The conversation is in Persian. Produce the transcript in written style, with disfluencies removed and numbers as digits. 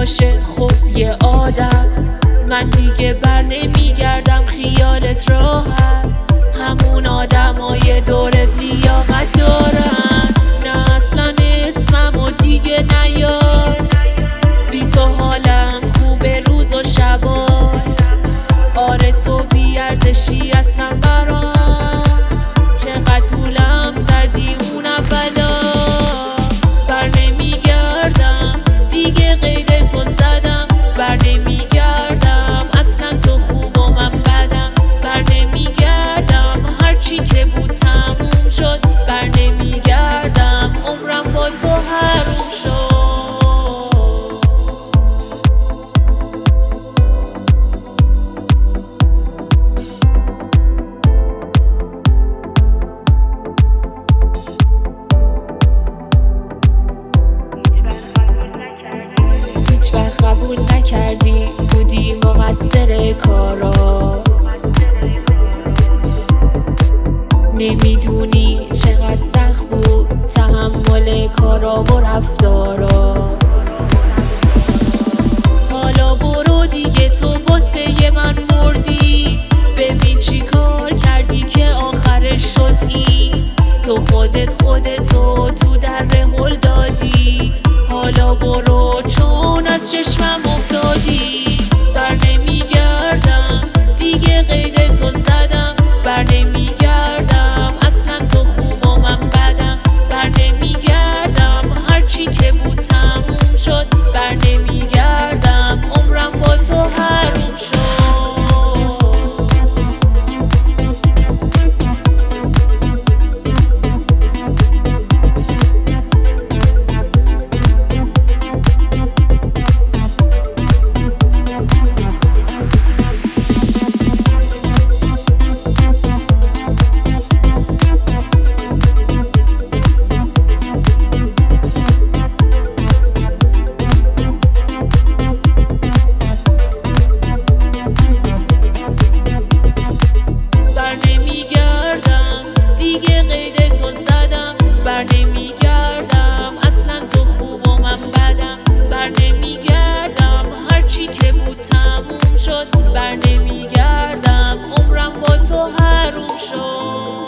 باشه خب یه آدم، من دیگه بر نمیگردم خیالت راحت. همون آدمای دورت لیاقت دارن، نه اصلا اسممو دیگه نیار. بی تو حالم خوبه روز و شبا، آره تو بیارزشی اصلا برام. چقدر گولم زدی اون اولا، بر نمیگردم دیگه غیر تو زدم. بر نمیگردم اصلا تو خوب و من بدم. بر نمیگردم هرچی که بود تموم شد. بر نمیگردم عمرم با تو حروم شد. قبول نکردی بودی مقصر کارا، نمیدونی چقدر سخت بود تحمل کارا و رفتارا. حالا برو دیگه تو واسه من مردی، ببین چی کار کردی که آخرش شد این. تو خودتو تو در هل دادی، حالا برو چون از چشمم افتادی. بر نمیگردم دیگه غیر تو زدم. بر نمیگردم اصلا تو خوب و من بدم. بر نمیگردم هرچی که بود تموم شد. بر نمیگردم عمرم با تو حروم شد. بر نمیگردم اصلا تو خوب و من بدم. بر نمیگردم هرچی که بود تموم شد. بر نمیگردم عمرم با تو حروم شد.